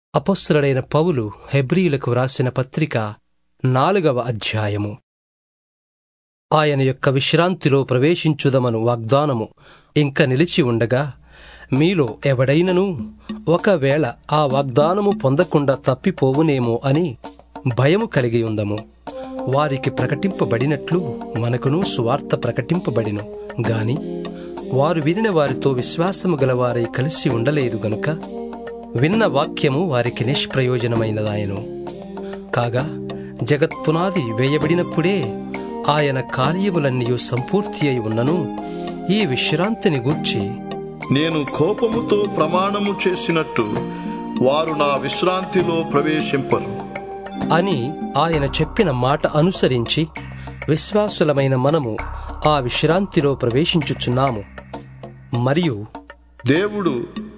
అపొస్తలుడైన పౌలు హెబ్రీయులకు వ్రాసిన పత్రిక 4వ అధ్యాయము. ఆయన యొక్క విశ్రాంతిలో ప్రవేశించుదమను వాగ్దానము ఇంక నిలిచి ఉండగా, మీలో ఎవడైనను ఒకవేళ ఆ వాగ్దానము పొందకుండా తప్పిపోవునేమో అని భయము కలిగి ఉందము. వారికి ప్రకటింపబడినట్లు మనకును సువార్త ప్రకటింపబడిను గాని వారు వినిన వారితో విశ్వాసము గలవారై కలిసి ఉండలేదు గనుక విన్న వాక్యము వారికి నిష్ప్రయోజనమైనదాయను. కాగా జగత్పునాది వేయబడినప్పుడే ఆయన కార్యములన్నీయు సంపూర్తి అయి ఉన్నను, ఈ విశ్రాంతిని గూర్చి నేను కోపముతో ప్రమాణము చేసినట్టు వారు నా విశ్రాంతిలో ప్రవేశింపరు అని ఆయన చెప్పిన మాట అనుసరించి విశ్వాసులమైన మనము ఆ విశ్రాంతిలో ప్రవేశించుచున్నాము. మరియు దేవుడు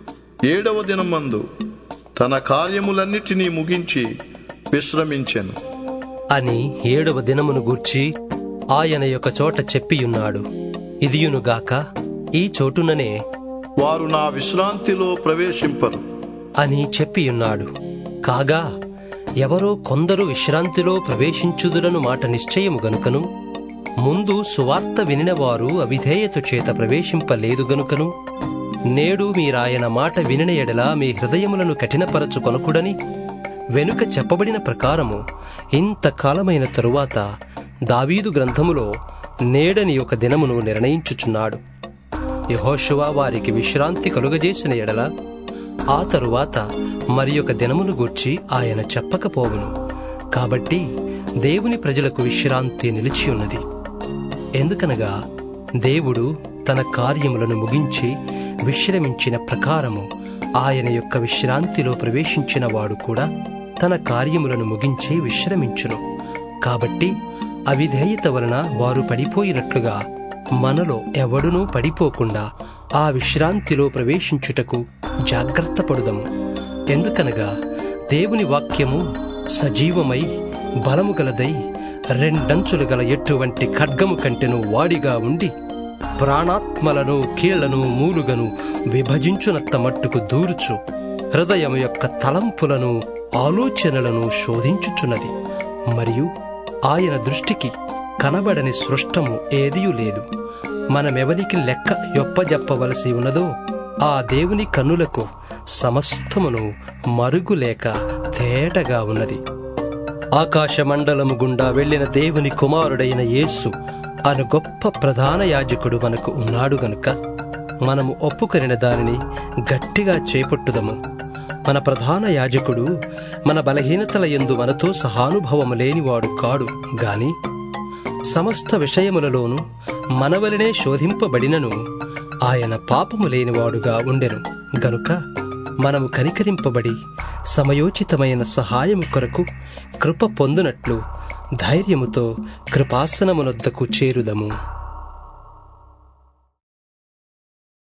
7వ దినమందు తన కార్యములన్నిటినీ ముగించి విశ్రమించెను అని 7వ దినమును గూర్చి ఆయన యొక్క చోట చెప్పియున్నాడు. ఇదియునుగాక ఈ చోటుననే వారు నా విశ్రాంతిలో ప్రవేశింపరు అని చెప్పియున్నాడు. కాగా ఎవరో కొందరు విశ్రాంతిలో ప్రవేశించుదురను మాట నిశ్చయము గనుకను, ముందు సువార్త వినినవారు అవిధేయత చేత ప్రవేశింపలేదు గనుకను, నేడు మీరాయన మాట వినిన ఎడల మీ హృదయములను కఠినపరచుకొనకుడని వెనుక చెప్పబడిన ప్రకారము ఇంతకాలమైన తరువాత దావీదు గ్రంథములో నేడని ఒక దినమును నిర్ణయించుచున్నాడు. యెహోషువ వారికి విశ్రాంతి కలుగజేసిన ఎడల ఆ తరువాత మరి ఒక దినమును గూర్చి ఆయన చెప్పకపోవును. కాబట్టి దేవుని ప్రజలకు విశ్రాంతి నిలిచి ఉన్నది. ఎందుకనగా దేవుడు తన కార్యములను ముగించి విశ్రమించిన ప్రకారము ఆయన యొక్క విశ్రాంతిలో ప్రవేశించిన వాడు కూడా తన కార్యములను ముగించి విశ్రమించును. కాబట్టి అవిధేయత వలన వారు పడిపోయినట్లుగా మనలో ఎవడునూ పడిపోకుండా ఆ విశ్రాంతిలో ప్రవేశించుటకు జాగ్రత్త పడుదము. ఎందుకనగా దేవుని వాక్యము సజీవమై బలము గలదై రెండంచులు గల ఎటువంటి ఖడ్గము కంటెను వాడిగా ఉండి ప్రాణాత్మలను కీళ్లను మూలుగను విభజించునత్త మట్టుకు దూర్చు హృదయము యొక్క తలంపులను ఆలోచనలను శోధించుచున్నది. మరియు ఆయన దృష్టికి కనబడని సృష్టము ఏదియూ లేదు. మనమెవరికి లెక్క యొప్పజెప్పవలసి ఉన్నదో ఆ దేవుని కన్నులకు సమస్తమును మరుగులేక తేటగా ఉన్నది. ఆకాశమండలము గుండా వెళ్లిన దేవుని కుమారుడైన యేసు అను గొప్ప ప్రధాన యాజకుడు మనకు ఉన్నాడు గనుక మనము ఒప్పుకొనిన దానిని గట్టిగా చేపట్టుదము. మన ప్రధాన యాజకుడు మన బలహీనతల యందు మనతో సహానుభవము లేనివాడు కాడు గాని సమస్త విషయములలోనూ మనవలనే శోధింపబడినను ఆయన పాపము లేనివాడుగా ఉండెను గనుక మనము కనికరింపబడి సమయోచితమైన సహాయము కొరకు కృప పొందునట్లు ధైర్యముతో కృపాసనమునొద్దకు చేరుదము.